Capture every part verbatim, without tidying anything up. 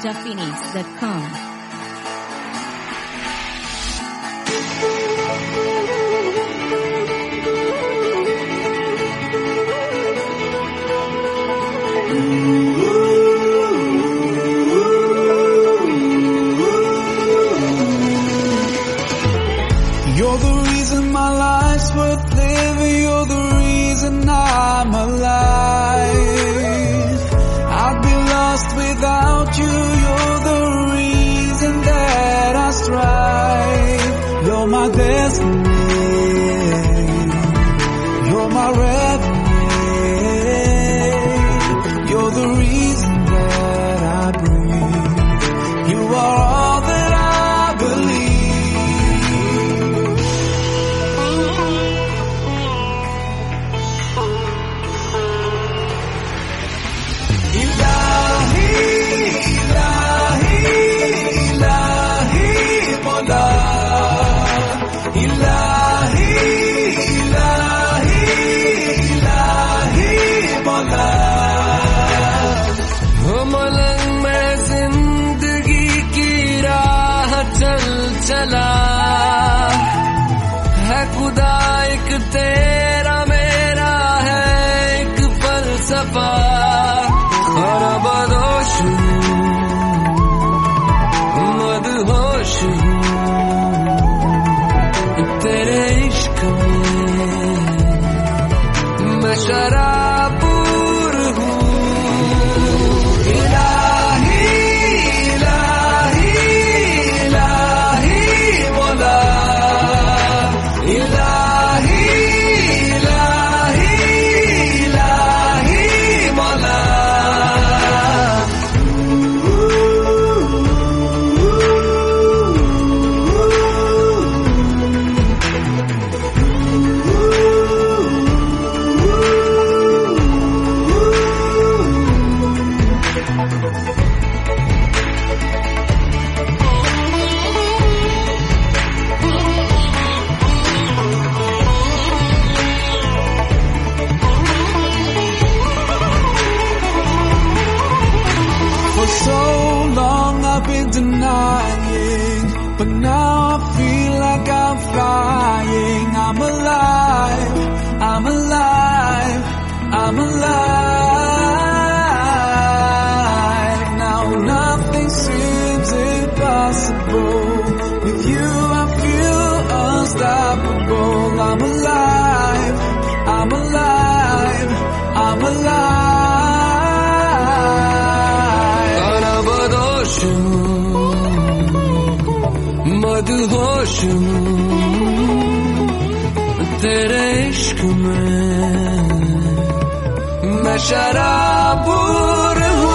ninja phoenix dot com. You're the reason my life's worth living. You're the reason I'm alive. I'd be lost without you. You're the reason that I strive. You're my destiny. You're my revenue. You're the reason that I breathe. You are all that I believe. चला है खुदा एक तेरा मेरा है एक फलसफा और बदोश मदहोश तेरे इश्क में मैं शराबूर हूँ denying, but now I feel like I'm flying. I'm alive, I'm alive, I'm alive. Now nothing seems impossible. With you I feel unstoppable. I'm alive, I'm alive, I'm alive. मदहोश तेरे इश्क में मैं शराबूर हूँ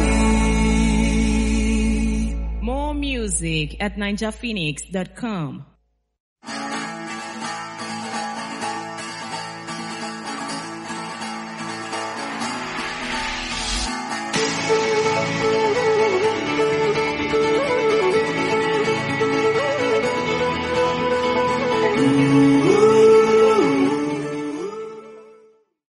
More music at ninja phoenix dot com.